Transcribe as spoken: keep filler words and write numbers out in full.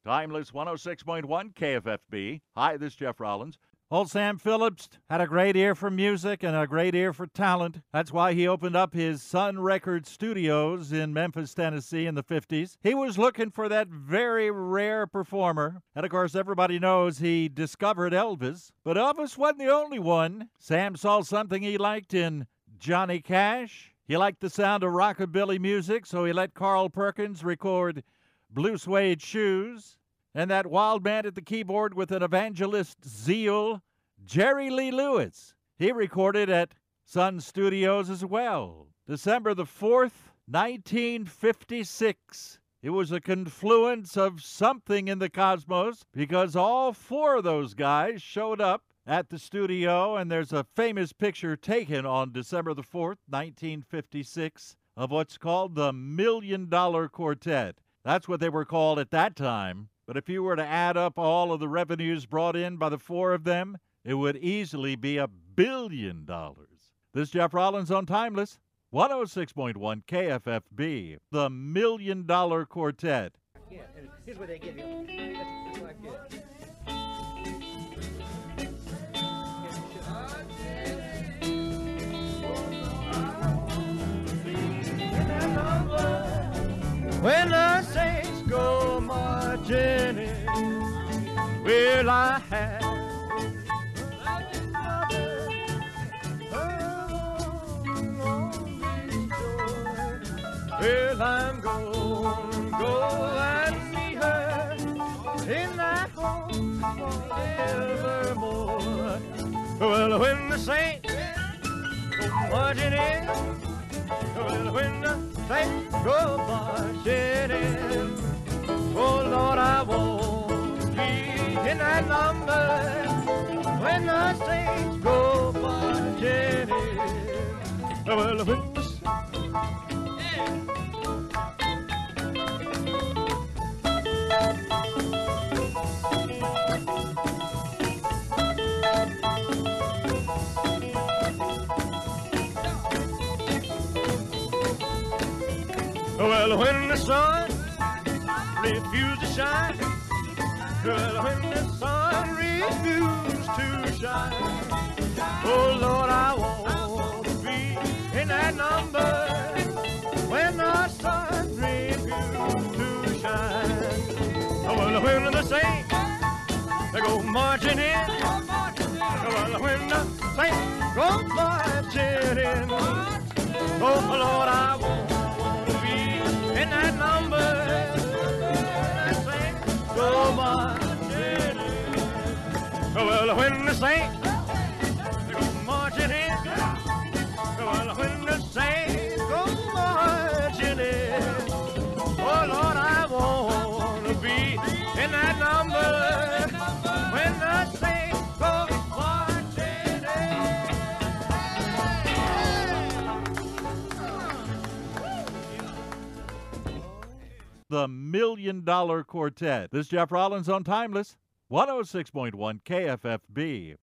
Timeless one oh six point one K F F B. Hi, this is Jeff Rollins. Old Sam Phillips had a great ear for music and a great ear for talent. That's why he opened up his Sun Record Studios in Memphis, Tennessee in the fifties. He was looking for that very rare performer. And of course, everybody knows he discovered Elvis. But Elvis wasn't the only one. Sam saw something he liked in Johnny Cash. He liked the sound of rockabilly music, so he let Carl Perkins record Blue Suede Shoes. And that wild man at the keyboard with an evangelist zeal, Jerry Lee Lewis. He recorded at Sun Studios as well. December the fourth, nineteen fifty-six. It was a confluence of something in the cosmos because all four of those guys showed up at the studio, and there's a famous picture taken on December the fourth, nineteen fifty-six, of what's called the Million Dollar Quartet. That's what they were called at that time. But if you were to add up all of the revenues brought in by the four of them, it would easily be a billion dollars. This is Jeff Rollins on Timeless, one oh six point one K F F B, the Million Dollar Quartet. Yeah, here's what they give you. It's like this. When the saints go marching in, will I have well, I'm going to go and see her in that home forevermore. Well, when the saints go marching in, well, when the saints go marching in, oh Lord, I won't be in that number when the saints go marching in. Well, when the Well, when the sun refused to shine, well, when the sun refused to shine, oh Lord, I want to be in that number when the sun refused to shine. Well, when the saints they go marching in, well, when the saints go marching in, oh Lord, I want in that number, that saints go marching in. Well, when the saints go marching in, well, when the saints go marching in, oh Lord, I want to be in that number when the saints go marching in. The Million Dollar Quartet. This is Jeff Rollins on Timeless, one oh six point one K F F B.